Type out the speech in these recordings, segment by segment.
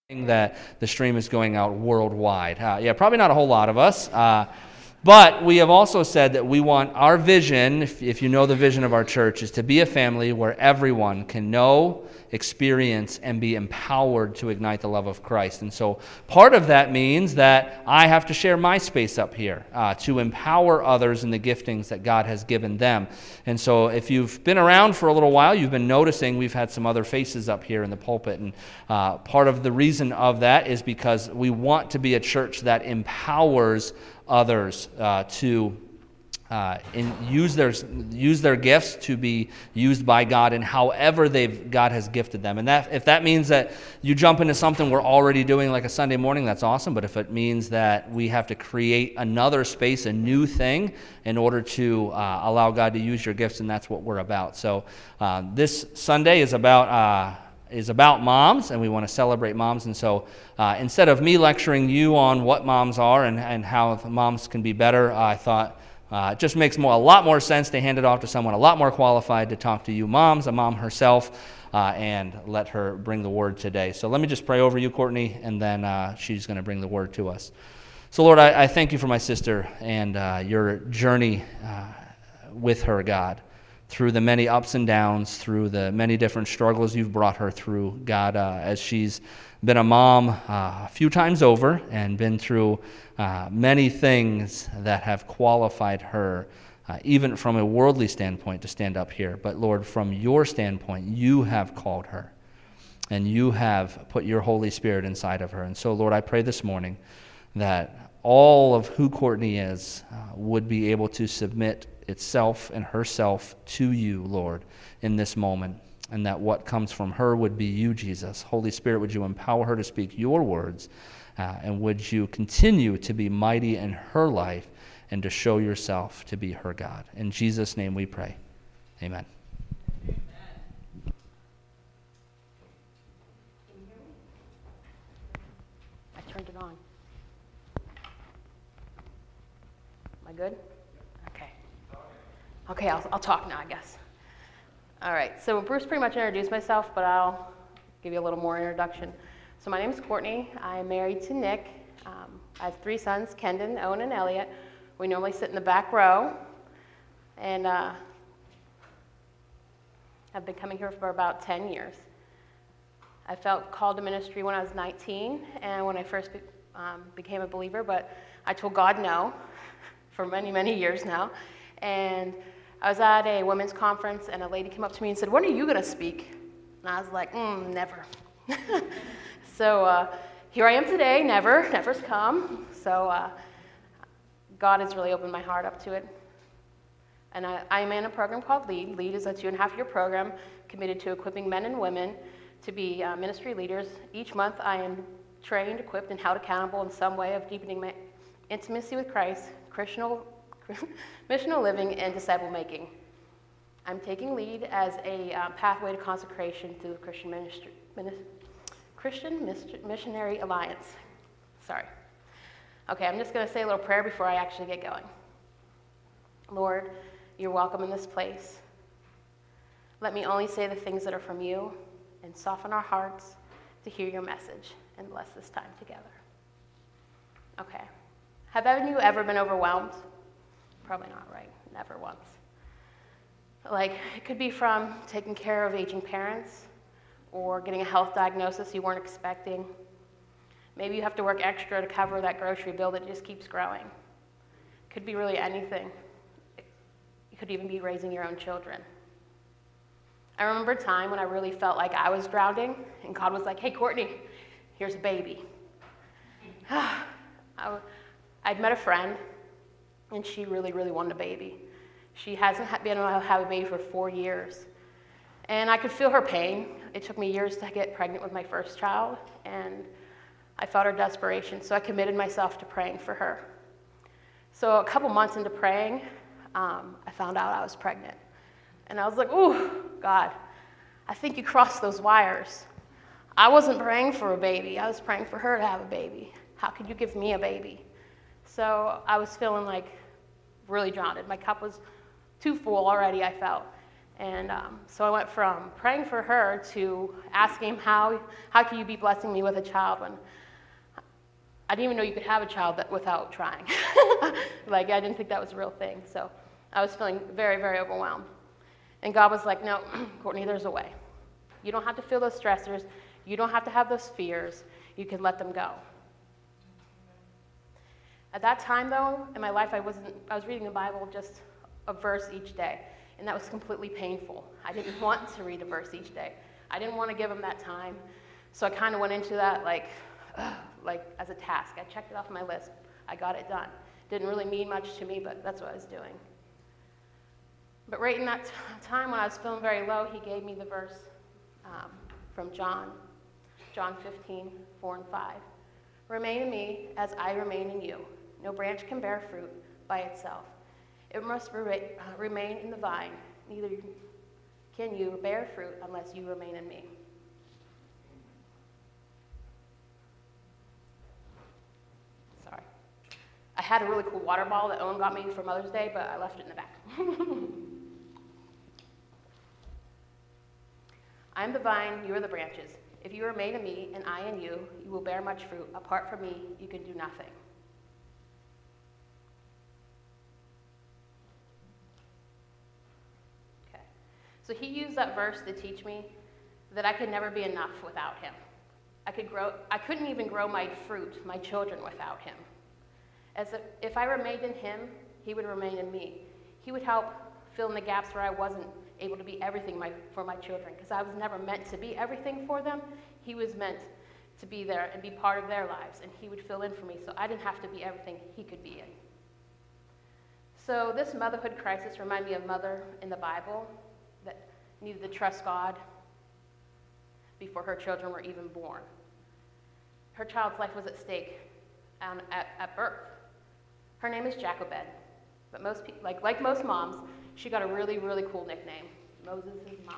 that the stream is going out worldwide. Yeah, probably not a whole lot of us. But we have also said that we want our vision, if you know the vision of our church, is to be a family where everyone can know, experience, and be empowered to ignite the love of Christ. And so part of that means that I have to share my space up here to empower others in the giftings that God has given them. And so if you've been around for a little while, you've been noticing we've had some other faces up here in the pulpit. And part of the reason of that is because we want to be a church that empowers others to use their gifts to be used by God in however God has gifted them. And if that means that you jump into something we're already doing like a Sunday morning, that's awesome. But if it means that we have to create another space, a new thing, in order to allow God to use your gifts, and that's what we're about. So this Sunday is about moms, and we want to celebrate moms. And so instead of me lecturing you on what moms are and how moms can be better, I thought it just makes a lot more sense to hand it off to someone a lot more qualified to talk to you moms, a mom herself, and let her bring the word today. So let me just pray over you, Courtney, and then she's going to bring the word to us. So Lord, I thank you for my sister and your journey with her, God, through the many ups and downs, through the many different struggles you've brought her through, God, as she's been a mom a few times over and been through many things that have qualified her, even from a worldly standpoint, to stand up here. But Lord, from your standpoint, you have called her, and you have put your Holy Spirit inside of her. And so, Lord, I pray this morning that all of who Courtney is would be able to submit itself and herself to you, Lord, in this moment, and that what comes from her would be you, Jesus. Holy Spirit, would you empower her to speak your words, and would you continue to be mighty in her life and to show yourself to be her God. In Jesus' name we pray. Amen. I turned it on. Am I good? Okay, I'll talk now, I guess. All right, so Bruce pretty much introduced myself, but I'll give you a little more introduction. So my name is Courtney. I'm married to Nick. I have 3 sons, Kendon, Owen, and Elliot. We normally sit in the back row, and I've been coming here for about 10 years. I felt called to ministry when I was 19, and when I first became a believer, but I told God no for many, many years now. And I was at a women's conference, and a lady came up to me and said, "When are you going to speak?" And I was like, never. So here I am today, never's come. So God has really opened my heart up to it. And I'm in a program called LEAD. LEAD is a 2.5-year program committed to equipping men and women to be ministry leaders. Each month I am trained, equipped, and held accountable in some way of deepening my intimacy with Christ, missional living, and disciple making. I'm taking lead as a pathway to consecration through the Christian Missionary Alliance. Sorry. Okay, I'm just going to say a little prayer before I actually get going. Lord, you're welcome in this place. Let me only say the things that are from you, and soften our hearts to hear your message, and bless this time together. Okay. Have any of you ever been overwhelmed? Probably not, right? Never once. Like, it could be from taking care of aging parents or getting a health diagnosis you weren't expecting. Maybe you have to work extra to cover that grocery bill that just keeps growing. It could be really anything. It could even be raising your own children. I remember a time when I really felt like I was drowning, and God was like, "Hey, Courtney, here's a baby." I'd met a friend, and she really, really wanted a baby. She hasn't been able to have a baby for 4 years. And I could feel her pain. It took me years to get pregnant with my first child, and I felt her desperation, so I committed myself to praying for her. So a couple months into praying, I found out I was pregnant. And I was like, "Ooh, God, I think you crossed those wires. I wasn't praying for a baby. I was praying for her to have a baby. How could you give me a baby?" So I was feeling like really drowned. My cup was too full already, I felt. And so I went from praying for her to asking him, how can you be blessing me with a child when I didn't even know you could have a child without trying. Like, I didn't think that was a real thing. So I was feeling very, very overwhelmed. And God was like, no, Courtney, there's a way. You don't have to feel those stressors. You don't have to have those fears. You can let them go. At that time, though, in my life, I was reading the Bible just a verse each day, and that was completely painful. I didn't want to read a verse each day. I didn't want to give him that time. So I kind of went into that like as a task. I checked it off my list. I got it done. Didn't really mean much to me, but that's what I was doing. But right in that time when I was feeling very low, he gave me the verse from John 15, 4 and 5. Remain in me as I remain in you. No branch can bear fruit by itself. It must remain in the vine. Neither can you bear fruit unless you remain in me. Sorry. I had a really cool water bottle that Owen got me for Mother's Day, but I left it in the back. I am the vine, you are the branches. If you remain in me and I in you, you will bear much fruit. Apart from me, you can do nothing. Okay. So he used that verse to teach me that I could never be enough without him. I couldn't even grow my fruit, my children, without him. If I remained in him, he would remain in me. He would help fill in the gaps where I wasn't able to be everything for my children, because I was never meant to be everything for them. He was meant to be there and be part of their lives, and he would fill in for me, so I didn't have to be everything he could be in. So this motherhood crisis reminded me of a mother in the Bible that needed to trust God before her children were even born. Her child's life was at stake at birth. Her name is Jochebed, but most people, like most moms, she got a really, really cool nickname, Moses' mom.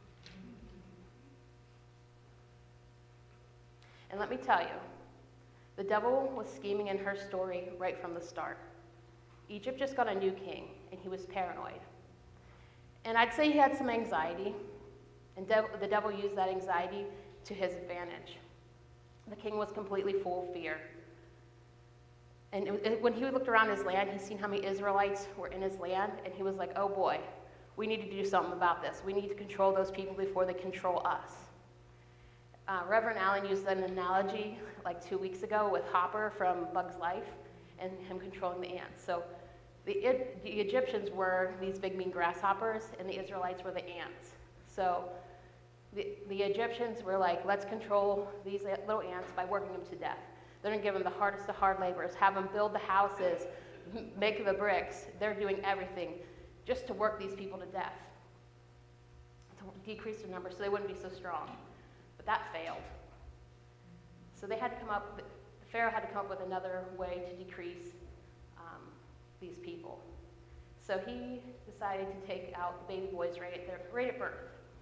And let me tell you, the devil was scheming in her story right from the start. Egypt just got a new king, and he was paranoid. And I'd say he had some anxiety, and the devil used that anxiety to his advantage. The king was completely full of fear. And when he looked around his land, he seen how many Israelites were in his land, and he was like, oh boy, we need to do something about this. We need to control those people before they control us. Reverend Allen used an analogy like 2 weeks ago with Hopper from Bug's Life and him controlling the ants. So the Egyptians were these big mean grasshoppers, and the Israelites were the ants. So the Egyptians were like, let's control these little ants by working them to death. They're going to give them the hardest of hard laborers, have them build the houses, make the bricks. They're doing everything just to work these people to death, to decrease their numbers so they wouldn't be so strong. But that failed. So they had to Pharaoh had to come up with another way to decrease these people. So he decided to take out the baby boys right at birth.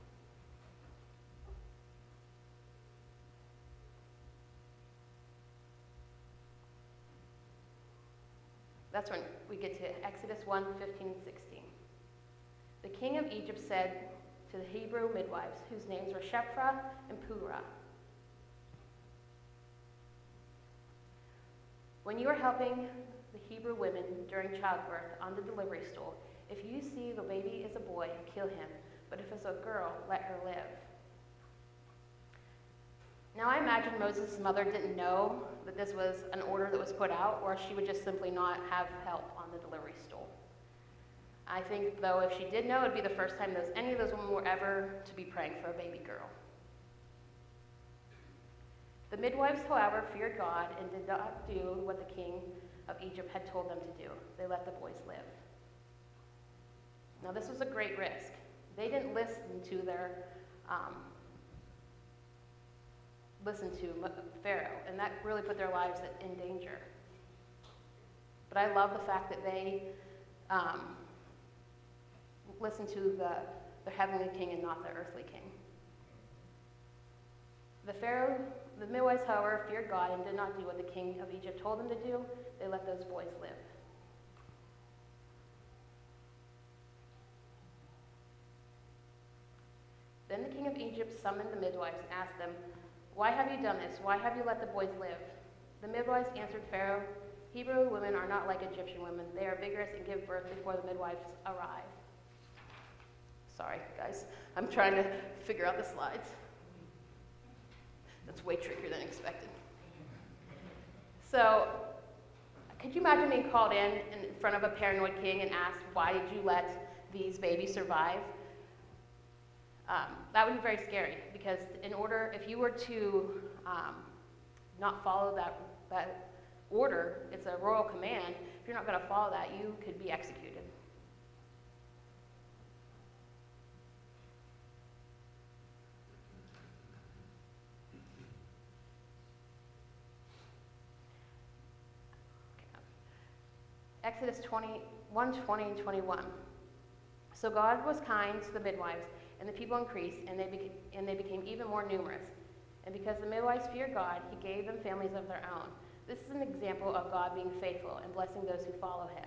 That's when we get to Exodus 1, 15 and 16. The king of Egypt said to the Hebrew midwives, whose names were Shiphrah and Puah, when you are helping the Hebrew women during childbirth on the delivery stool, if you see the baby is a boy, kill him, but if it's a girl, let her live. Now I imagine Moses' mother didn't know that this was an order that was put out, or she would just simply not have help on the delivery stool. I think, though, if she did know, it would be the first time any of those women were ever to be praying for a baby girl. The midwives, however, feared God and did not do what the king of Egypt had told them to do. They let the boys live. Now this was a great risk. They didn't listen to Pharaoh, and that really put their lives in danger. But I love the fact that they listened to the heavenly king and not the earthly king. The midwives, however, feared God and did not do what the king of Egypt told them to do. They let those boys live. Then the king of Egypt summoned the midwives and asked them, "Why have you done this? Why have you let the boys live?" The midwives answered Pharaoh, "Hebrew women are not like Egyptian women. They are vigorous and give birth before the midwives arrive." Sorry, guys. I'm trying to figure out the slides. That's way trickier than expected. So, could you imagine being called in front of a paranoid king and asked, "Why did you let these babies survive?" That would be very scary, because if you were to not follow that order, it's a royal command. If you're not going to follow that, you could be executed. Exodus 1:20 and 21. So God was kind to the midwives, and the people increased, and they became even more numerous. And because the midwives feared God, he gave them families of their own. This is an example of God being faithful and blessing those who follow him.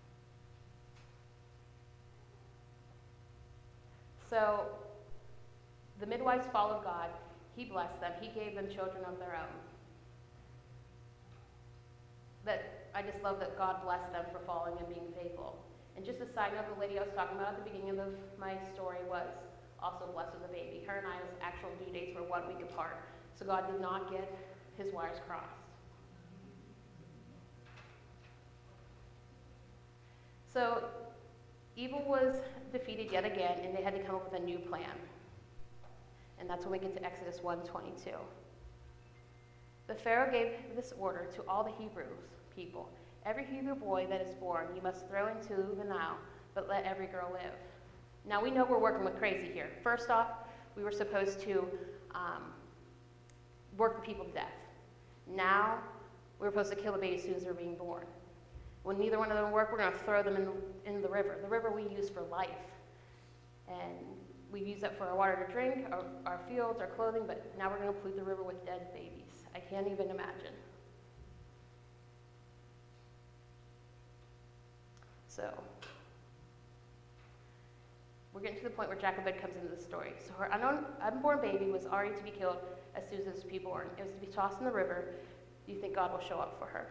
So the midwives followed God. He blessed them. He gave them children of their own. I just love that God blessed them for following and being faithful. And just a side note, the lady I was talking about at the beginning of my story was also blessed with a baby. Her and I's actual due dates were 1 week apart. So God did not get his wires crossed. So evil was defeated yet again, and they had to come up with a new plan. And that's when we get to Exodus 1:22. The Pharaoh gave this order to all the Hebrews people: "Every Hebrew boy that is born you must throw into the Nile, but let every girl live." Now we know we're working with crazy here. First off, we were supposed to work the people to death. Now we're supposed to kill the baby as soon as they're being born. When neither one of them work, we're going to throw them in the river. The river we use for life. And we use that for our water to drink, our fields, our clothing, but now we're going to pollute the river with dead babies. I can't even imagine. So, we're getting to the point where Jochebed comes into the story. So her unborn baby was already to be killed as soon as it was to be born. It was to be tossed in the river. Do you think God will show up for her?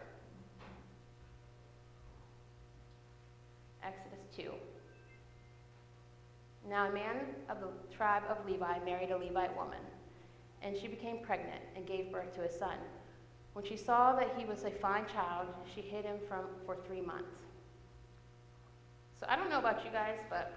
Exodus 2. Now a man of the tribe of Levi married a Levite woman, and she became pregnant and gave birth to a son. When she saw that he was a fine child, she hid him for 3 months. So I don't know about you guys, but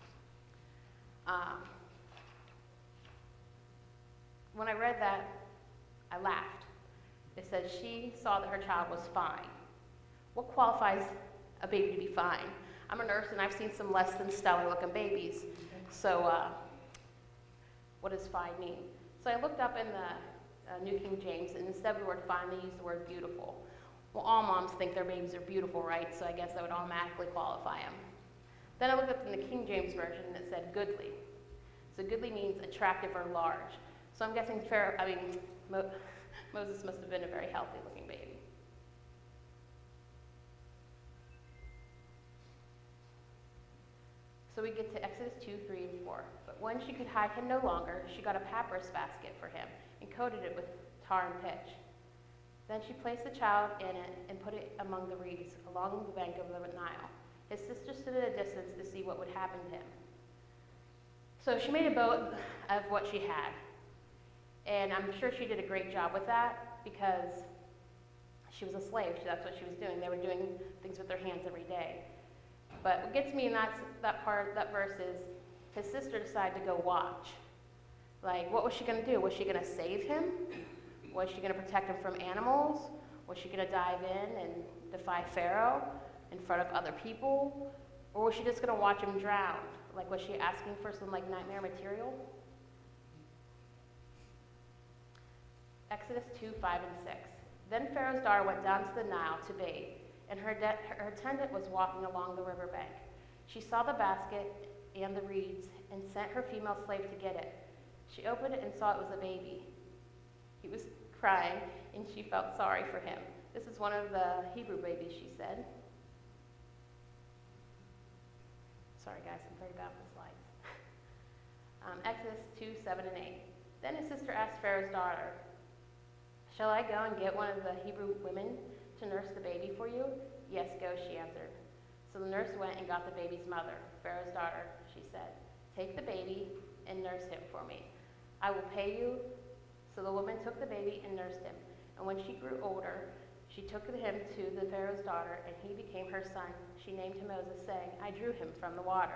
when I read that, I laughed. It says she saw that her child was fine. What qualifies a baby to be fine? I'm a nurse, and I've seen some less than stellar-looking babies. So what does fine mean? So I looked up in the New King James, and instead of the word fine, they used the word beautiful. Well, all moms think their babies are beautiful, right? So I guess that would automatically qualify them. Then I looked up in the King James Version, and it said goodly. So goodly means attractive or large. So I'm guessing Moses must have been a very healthy-looking baby. So we get to Exodus 2, 3, and 4. But when she could hide him no longer, she got a papyrus basket for him and coated it with tar and pitch. Then she placed the child in it and put it among the reeds along the bank of the Nile. His sister stood at a distance to see what would happen to him. So she made a boat of what she had. And I'm sure she did a great job with that because she was a slave. That's what she was doing. They were doing things with their hands every day. But what gets me in that verse is his sister decided to go watch. Like, what was she going to do? Was she going to save him? Was she going to protect him from animals? Was she going to dive in and defy Pharaoh in front of other people? Or was she just going to watch him drown? Like, was she asking for some, nightmare material? Exodus 2, 5, and 6. Then Pharaoh's daughter went down to the Nile to bathe, and her attendant was walking along the riverbank. She saw the basket and the reeds and sent her female slave to get it. She opened it and saw it was a baby. He was crying, and she felt sorry for him. This is one of the Hebrew babies, she said. Sorry, guys, I'm very bad with slides. Exodus 2, 7, and 8. Then his sister asked Pharaoh's daughter, "Shall I go and get one of the Hebrew women to nurse the baby for you?" "Yes, go," she answered. So the nurse went and got the baby's mother. Pharaoh's daughter, she said, "Take the baby and nurse him for me. I will pay you." So the woman took the baby and nursed him. And when she grew older, she took him to the Pharaoh's daughter, and he became her son. She named him Moses, saying, "I drew him from the water."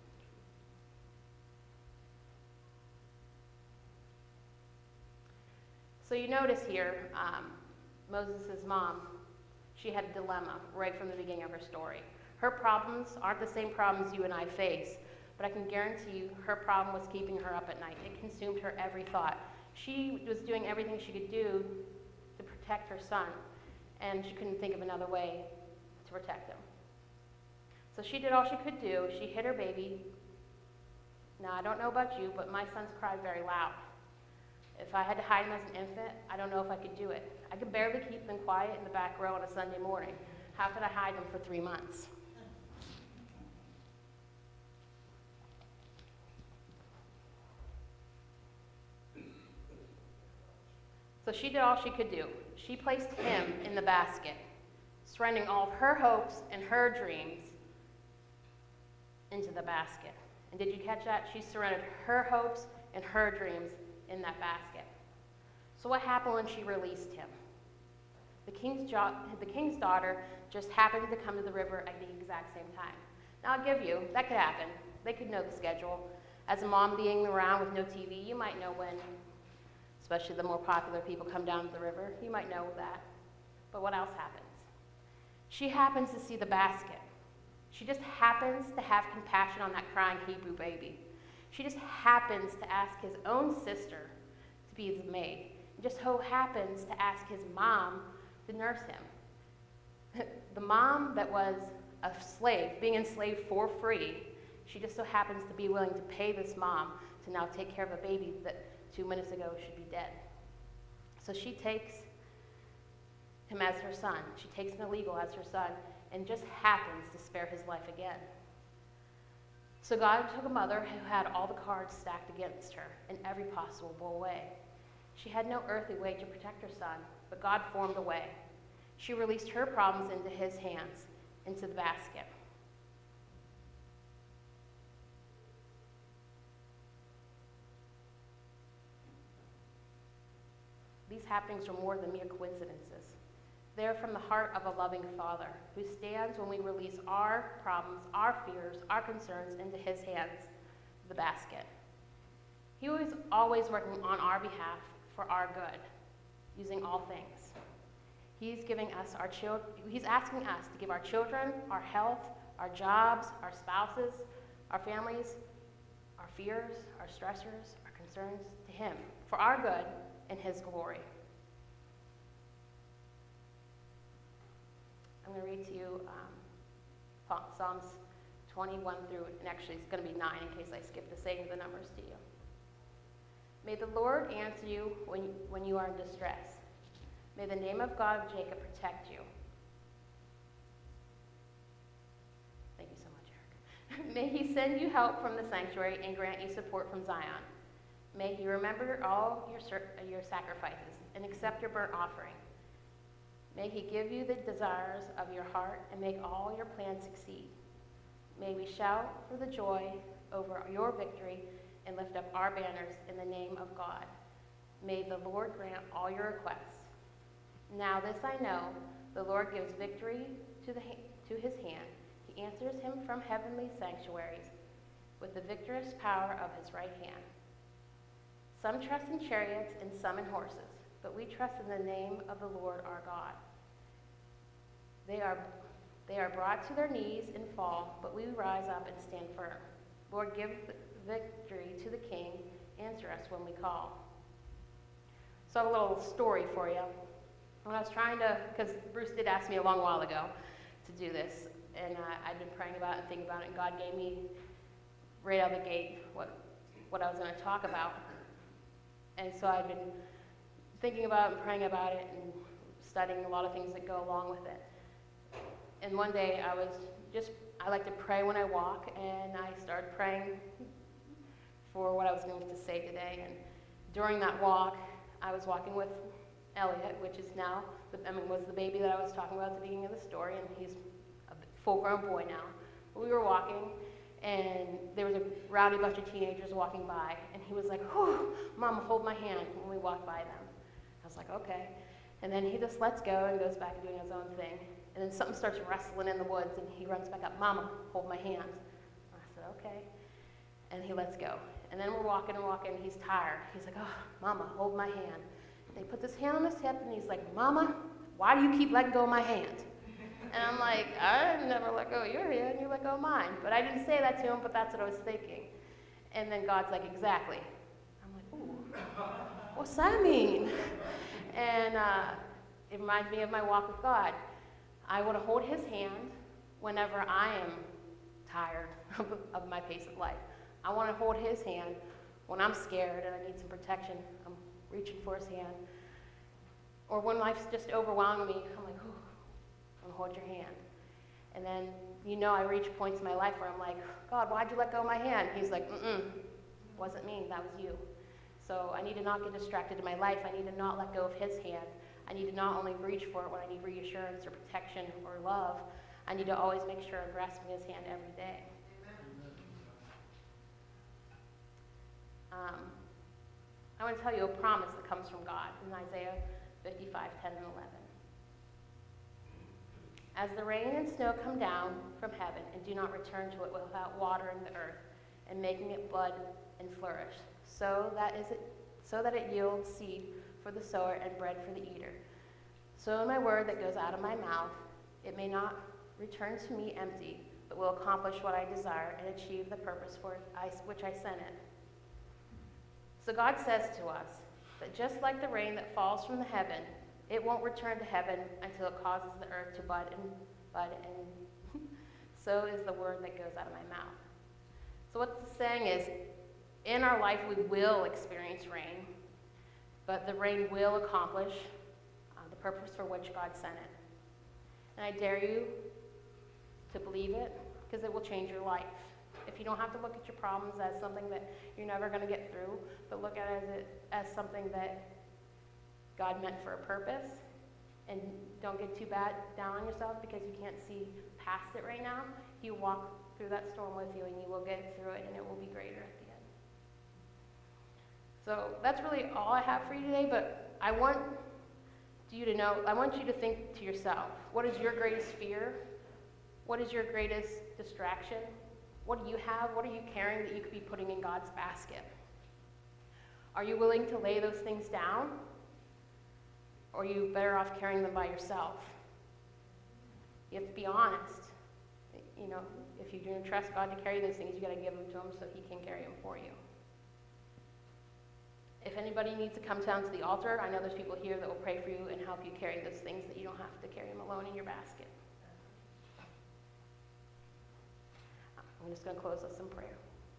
So you notice here, Moses' mom, she had a dilemma right from the beginning of her story. Her problems aren't the same problems you and I face, but I can guarantee you her problem was keeping her up at night. It consumed her every thought. She was doing everything she could do to protect her son, and she couldn't think of another way to protect him. So she did all she could do. She hid her baby. Now, I don't know about you, but my sons cried very loud. If I had to hide him as an infant, I don't know if I could do it. I could barely keep them quiet in the back row on a Sunday morning. How could I hide them for 3 months? So she did all she could do. She placed him in the basket, surrendering all of her hopes and her dreams into the basket. And did you catch that? She surrendered her hopes and her dreams in that basket. So what happened when she released him? The king's daughter just happened to come to the river at the exact same time. Now I'll give you, that could happen. They could know the schedule. As a mom being around with no TV, you might know when, especially the more popular people come down to the river, you might know that. But what else happens? She happens to see the basket. She just happens to have compassion on that crying Hebrew baby. She just happens to ask his own sister to be his maid. It just so happens to ask his mom to nurse him. The mom that was a slave, being enslaved for free, she just so happens to be willing to pay this mom to now take care of a baby that 2 minutes ago should be dead. So she takes him as her son. She takes an illegal as her son and just happens to spare his life again. So God took a mother who had all the cards stacked against her in every possible way. She had no earthly way to protect her son, but God formed a way. She released her problems into his hands, into the basket. These happenings are more than mere coincidences. They're from the heart of a loving Father who stands when we release our problems, our fears, our concerns into his hands, the basket. He is always working on our behalf for our good, using all things. He's giving us our children. He's asking us to give our children, our health, our jobs, our spouses, our families, our fears, our stressors, our concerns to him for our good and his glory. I'm going to read to you Psalms 21 through, and actually it's going to be 9 in case I skip the saying the numbers to you. May the Lord answer you when you are in distress. May the name of God of Jacob protect you. Thank you so much, Eric. May he send you help from the sanctuary and grant you support from Zion. May he remember all your sacrifices and accept your burnt offering. May he give you the desires of your heart and make all your plans succeed. May we shout for the joy over your victory and lift up our banners in the name of God. May the Lord grant all your requests. Now this I know, the Lord gives victory to his hand. He answers him from heavenly sanctuaries with the victorious power of his right hand. Some trust in chariots and some in horses, but we trust in the name of the Lord our God. They are brought to their knees and fall, but we rise up and stand firm. Lord, give victory to the King. Answer us when we call. So I have a little story for you. When I was trying to, because Bruce did ask me a long while ago to do this, and I'd been praying about it and thinking about it, and God gave me right out of the gate what I was going to talk about. And so I've been thinking about it and praying about it and studying a lot of things that go along with it. And one day I like to pray when I walk, and I started praying for what I was going to say today. And during that walk, I was walking with Elliot, which is now, was the baby that I was talking about at the beginning of the story, and he's a full-grown boy now. But we were walking, and there was a rowdy bunch of teenagers walking by, and he was like, "Whew, Mama, hold my hand," when we walked by them. I was like, okay. And then he just lets go and goes back to doing his own thing. And then something starts wrestling in the woods, and he runs back up, "Mama, hold my hand." I said, okay. And he lets go. And then we're walking and walking, and he's tired. He's like, "Oh, Mama, hold my hand." And he puts his hand on his hip, and he's like, "Mama, why do you keep letting go of my hand?" And I'm like, "I never let go of your hand, you let go of mine." But I didn't say that to him, but that's what I was thinking. And then God's like, "Exactly." I'm like, "Ooh, what's that mean?" And it reminds me of my walk with God. I want to hold his hand whenever I am tired of my pace of life. I want to hold his hand when I'm scared and I need some protection. I'm reaching for his hand. Or when life's just overwhelming me, I'm like, "Ooh, I want to hold your hand." And then, I reach points in my life where I'm like, "God, why'd you let go of my hand?" He's like, "Wasn't me, that was you." So I need to not get distracted in my life. I need to not let go of his hand. I need to not only reach for it when I need reassurance or protection or love. I need to always make sure I'm grasping his hand every day. I want to tell you a promise that comes from God in Isaiah 55:10 and 11. "As the rain and snow come down from heaven and do not return to it without watering the earth and making it bud and flourish, so that it yields seed for the sower and bread for the eater. So my word that goes out of my mouth, it may not return to me empty, but will accomplish what I desire and achieve the purpose for which I sent it." So God says to us that just like the rain that falls from the heaven, it won't return to heaven until it causes the earth to bud and so is the word that goes out of my mouth. So what it's saying is, in our life we will experience rain, but the rain will accomplish the purpose for which God sent it. And I dare you to believe it, because it will change your life. If you don't have to look at your problems as something that you're never going to get through, but look at it as something that God meant for a purpose, and don't get too bad down on yourself because you can't see past it right now. You walk through that storm with you, and you will get through it, and it will be greater at the end. So that's really all I have for you today, but I want you to think to yourself, what is your greatest fear? What is your greatest distraction? What do you have? What are you carrying that you could be putting in God's basket? Are you willing to lay those things down? Or are you better off carrying them by yourself? You have to be honest. If you do trust God to carry those things, you got to give them to him so he can carry them for you. If anybody needs to come down to the altar, I know there's people here that will pray for you and help you carry those things that you don't have to carry them alone in your basket. I'm just going to close with some prayer.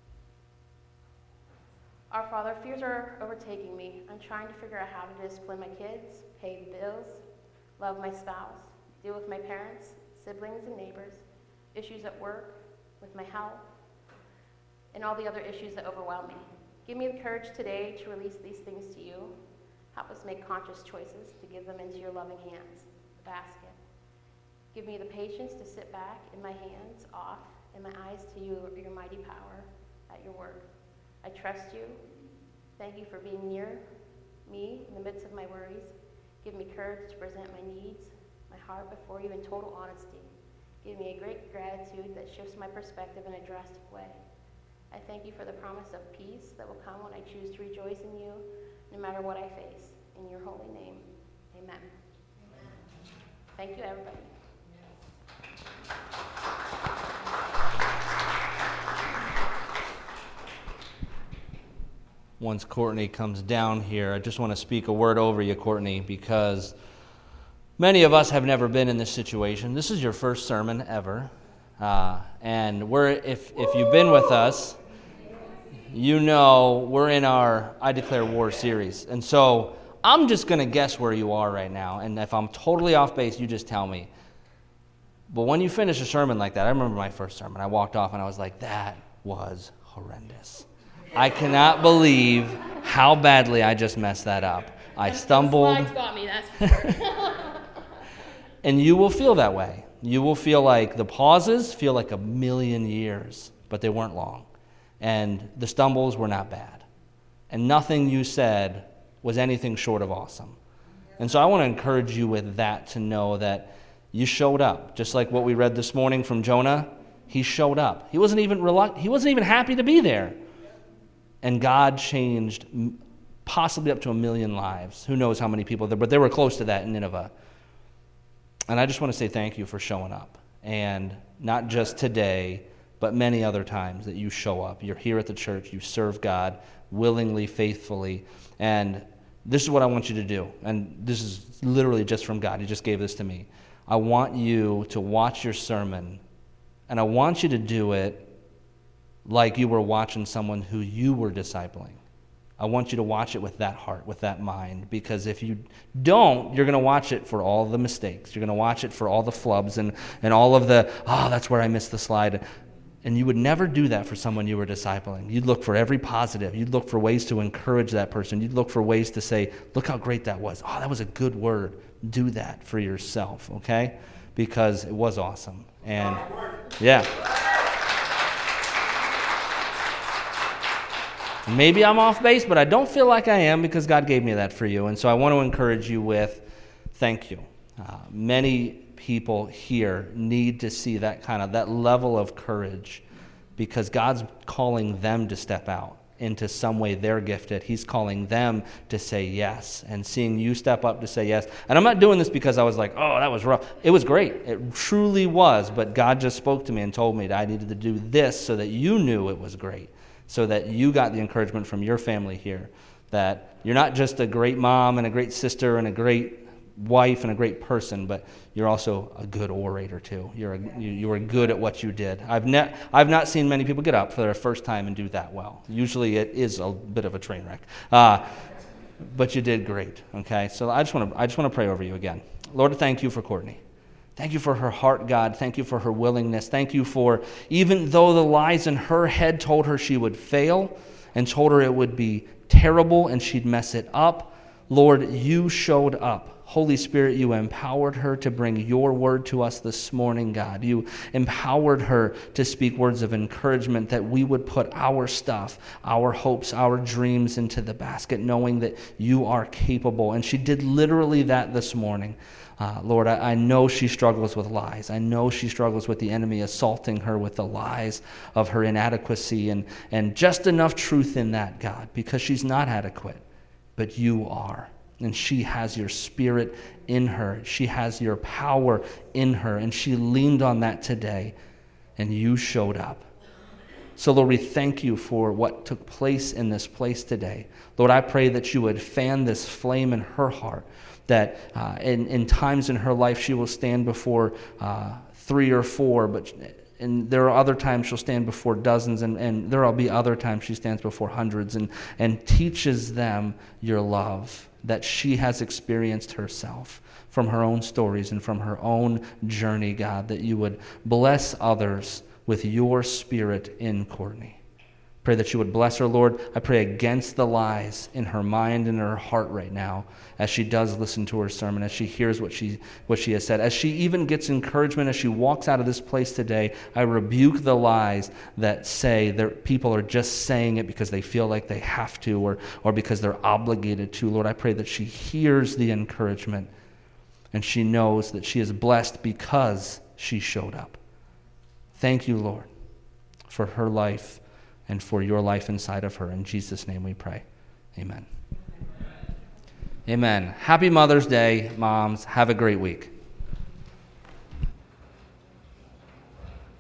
Our Father, fears are overtaking me. I'm trying to figure out how to discipline my kids, pay the bills, love my spouse, deal with my parents, siblings, and neighbors, issues at work, with my health, and all the other issues that overwhelm me. Give me the courage today to release these things to you. Help us make conscious choices to give them into your loving hands, the basket. Give me the patience to sit back and my hands off and my eyes to you, your mighty power at your work. I trust you. Thank you for being near me in the midst of my worries. Give me courage to present my needs, my heart before you in total honesty. Give me a great gratitude that shifts my perspective in a drastic way. I thank you for the promise of peace that will come when I choose to rejoice in you, no matter what I face. In your holy name, amen. Thank you, everybody. Once Courtney comes down here, I just want to speak a word over you, Courtney, because many of us have never been in this situation. This is your first sermon ever, and if you've been with us, you know we're in our I Declare War series. And so I'm just going to guess where you are right now, and if I'm totally off base, you just tell me. But when you finish a sermon like that, I remember my first sermon. I walked off and I was like, that was horrendous. I cannot believe how badly I just messed that up. I stumbled. The slides got me, that's for sure. And you will feel that way. You will feel like the pauses feel like 1,000,000 years, but they weren't long. And the stumbles were not bad. And nothing you said was anything short of awesome. And so I want to encourage you with that, to know that you showed up. Just like what we read this morning from Jonah, he showed up. He wasn't even happy to be there. And God changed possibly up to 1,000,000 lives. Who knows how many people there, but they were close to that in Nineveh. And I just want to say thank you for showing up. And not just today, but many other times that you show up. You're here at the church. You serve God willingly, faithfully. And this is what I want you to do. And this is literally just from God. He just gave this to me. I want you to watch your sermon. And I want you to do it like you were watching someone who you were discipling. I want you to watch it with that heart, with that mind, because if you don't, you're going to watch it for all the mistakes. You're going to watch it for all the flubs and all of the, that's where I missed the slide. And you would never do that for someone you were discipling. You'd look for every positive. You'd look for ways to encourage that person. You'd look for ways to say, look how great that was. Oh, that was a good word. Do that for yourself, okay? Because it was awesome. And yeah. Maybe I'm off base, but I don't feel like I am, because God gave me that for you. And so I want to encourage you with thank you. Many people here need to see that level of courage, because God's calling them to step out into some way they're gifted. He's calling them to say yes, and seeing you step up to say yes. And I'm not doing this because I was like, oh, that was rough. It was great. It truly was. But God just spoke to me and told me that I needed to do this so that you knew it was great. So that you got the encouragement from your family here, that you're not just a great mom and a great sister and a great wife and a great person, but you're also a good orator too. You were good at what you did. I've not seen many people get up for their first time and do that well. Usually it is a bit of a train wreck, but you did great. Okay, so I just want to pray over you again. Lord, thank you for Courtney. Thank you for her heart, God. Thank you for her willingness. Thank you for, even though the lies in her head told her she would fail and told her it would be terrible and she'd mess it up, Lord, you showed up. Holy Spirit, you empowered her to bring your word to us this morning, God. You empowered her to speak words of encouragement, that we would put our stuff, our hopes, our dreams into the basket, knowing that you are capable. And she did literally that this morning. Lord, I know she struggles with lies. I know she struggles with the enemy assaulting her with the lies of her inadequacy, and just enough truth in that, God, because she's not adequate, but you are. And she has your spirit in her. She has your power in her, and she leaned on that today, and you showed up. So, Lord, we thank you for what took place in this place today. Lord, I pray that you would fan this flame in her heart, that in times in her life she will stand before 3 or 4, and there are other times she'll stand before dozens, and there will be other times she stands before hundreds and teaches them your love that she has experienced herself from her own stories and from her own journey, God, that you would bless others with your spirit in Courtney. Pray that you would bless her, Lord. I pray against the lies in her mind and her heart right now as she does listen to her sermon, as she hears what she has said, as she even gets encouragement as she walks out of this place today. I rebuke the lies that say that people are just saying it because they feel like they have to, or because they're obligated to. Lord, I pray that she hears the encouragement and she knows that she is blessed because she showed up. Thank you, Lord, for her life and for your life inside of her. In Jesus' name we pray. Amen. Amen. Happy Mother's Day, moms. Have a great week.